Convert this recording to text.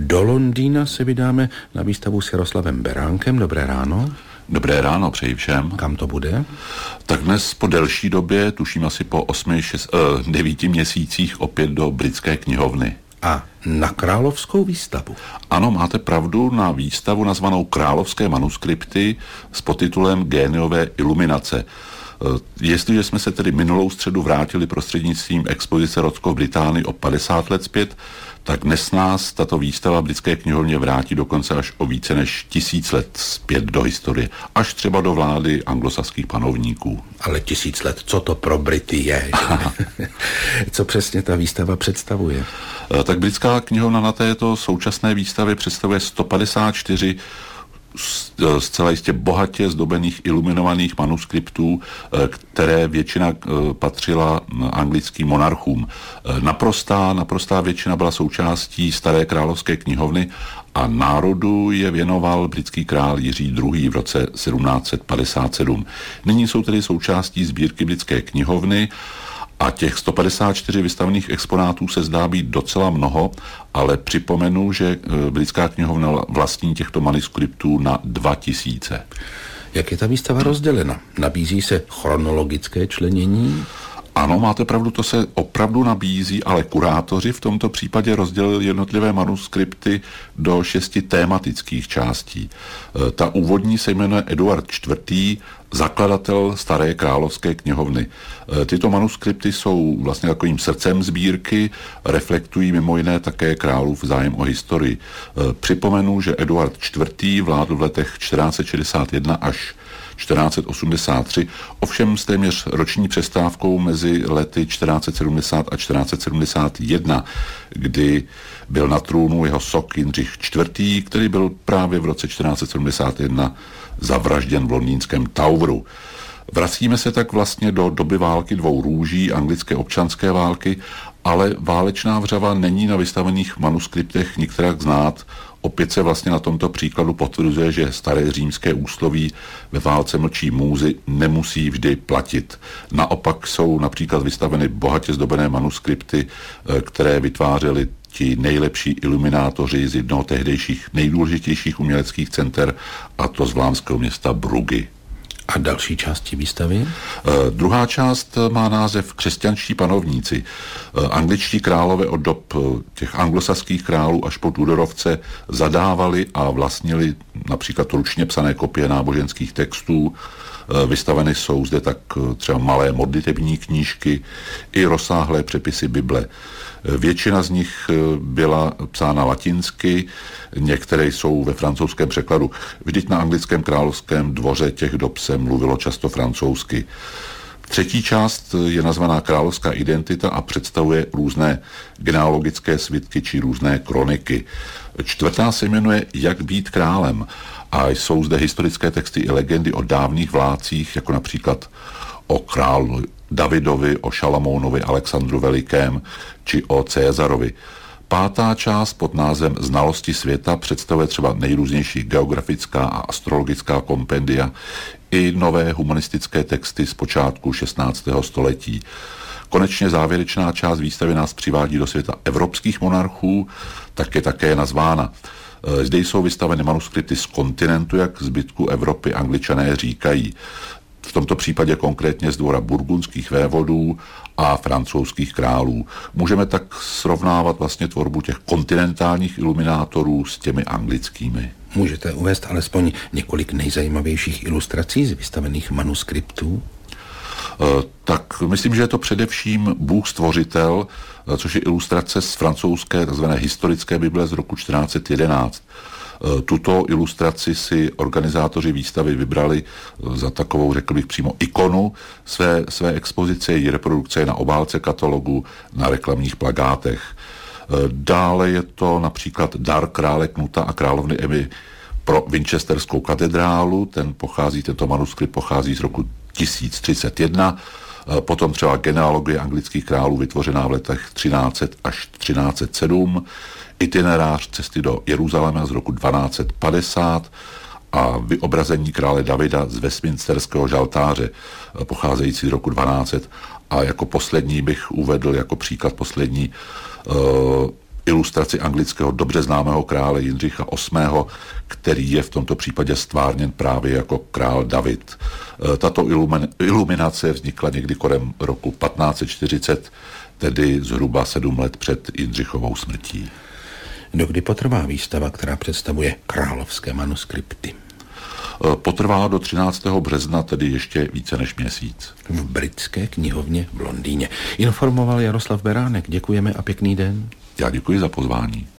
Do Londýna se vydáme na výstavu s Jaroslavem Beránkem. Dobré ráno. Dobré ráno, přeji všem. Kam to bude? Tak dnes po delší době, tuším asi po 9 měsících, opět do Britské knihovny. A na královskou výstavu? Ano, máte pravdu, na výstavu nazvanou Královské manuskripty s podtitulem Géniové iluminace. Jestliže jsme se tedy minulou středu vrátili prostřednictvím expozice Rothko v Británii o 50 let zpět, tak dnes nás tato výstava v Britské knihovně vrátí dokonce až o více než 1000 let zpět do historie, až třeba do vlády anglosaských panovníků. Ale 1000 let, co to pro Brity je? Co přesně ta výstava představuje? Tak Britská knihovna na této současné výstavě představuje 154 zcela jistě bohatě zdobených iluminovaných manuskriptů, které většina patřila anglickým monarchům. Naprostá většina byla součástí Staré královské knihovny a národu je věnoval britský král Jiří II. V roce 1757. Nyní jsou tedy součástí sbírky Britské knihovny a těch 154 vystavených exponátů se zdá být docela mnoho, ale připomenu, že Britská knihovna vlastní těchto manuskriptů na 2000. Jak je ta výstava rozdělena? Nabízí se chronologické členění? Ano, máte pravdu, to se opravdu nabízí, ale kurátoři v tomto případě rozdělili jednotlivé manuskripty do 6 tématických částí. Ta úvodní se jmenuje Eduard IV., zakladatel Staré královské knihovny. Tyto manuskripty jsou vlastně takovým srdcem sbírky, reflektují mimo jiné také králův zájem o historii. Připomenu, že Eduard IV. Vládl v letech 1461 až 1483, ovšem s téměř roční přestávkou mezi lety 1470 a 1471, kdy byl na trůnu jeho sok Jindřich IV., který byl právě v roce 1471 zavražděn v londýnském Toweru. Vracíme se tak vlastně do doby války dvou růží, anglické občanské války, ale válečná vřava není na vystavených manuskriptech nikterak znát. Opět se vlastně na tomto příkladu potvrzuje, že staré římské úsloví ve válce mlčí můzy nemusí vždy platit. Naopak jsou například vystaveny bohatě zdobené manuskripty, které vytvářely ti nejlepší iluminátoři z jednoho tehdejších nejdůležitějších uměleckých center, a to z vlámského města Bruggy. A další části výstavy? Druhá část má název Křesťanští panovníci. Angličtí králové od dob těch anglosaských králů až po Tudorovce zadávali a vlastnili například ručně psané kopie náboženských textů. Vystaveny jsou zde tak třeba malé modlitební knížky i rozsáhlé přepisy Bible. Většina z nich byla psána latinsky, některé jsou ve francouzském překladu. Vždyť na anglickém královském dvoře těch dob se mluvilo často francouzsky. Třetí část je nazvaná Královská identita a představuje různé genealogické svitky či různé kroniky. Čtvrtá se jmenuje Jak být králem a jsou zde historické texty i legendy o dávných vládcích, jako například o králu Davidovi, o Šalamounovi, Alexandru Velikém či o Cézarovi. Pátá část pod názvem Znalosti světa představuje třeba nejrůznější geografická a astrologická kompendia i nové humanistické texty z počátku 16. století. Konečně závěrečná část výstavy nás přivádí do světa evropských monarchů, tak je také nazvána. Zde jsou vystaveny manuskripty z kontinentu, jak zbytku Evropy Angličané říkají. V tomto případě konkrétně z dvora burgundských vévodů a francouzských králů. Můžeme tak srovnávat vlastně tvorbu těch kontinentálních iluminátorů s těmi anglickými. Můžete uvést alespoň několik nejzajímavějších ilustrací z vystavených manuskriptů? Tak myslím, že je to především Bůh stvořitel, což je ilustrace z francouzské tzv. Historické Bible z roku 1411. Tuto ilustraci si organizátoři výstavy vybrali za takovou, řekl bych přímo, ikonu své expozice. Její reprodukce je na obálce katalogu, na reklamních plakátech. Dále je to například Dar krále Knuta a královny Emmy pro Winchesterskou katedrálu. Tento manuskript pochází z roku 1031. Potom třeba genealogie anglických králů vytvořená v letech 1300 až 1307. Itinerář cesty do Jeruzaléma z roku 1250 a vyobrazení krále Davida z Westminsterského žaltáře pocházející z roku 1200. A jako poslední bych uvedl, jako příklad poslední, ilustraci anglického dobře známého krále Jindřicha VIII., který je v tomto případě stvárněn právě jako král David. Tato iluminace vznikla někdy kolem roku 1540, tedy zhruba 7 let před Jindřichovou smrtí. Dokdy potrvá výstava, která představuje královské manuskripty? Potrvá do 13. března, tedy ještě více než měsíc. V Britské knihovně v Londýně. Informoval Jaroslav Beránek. Děkujeme a pěkný den. Já děkuji za pozvání.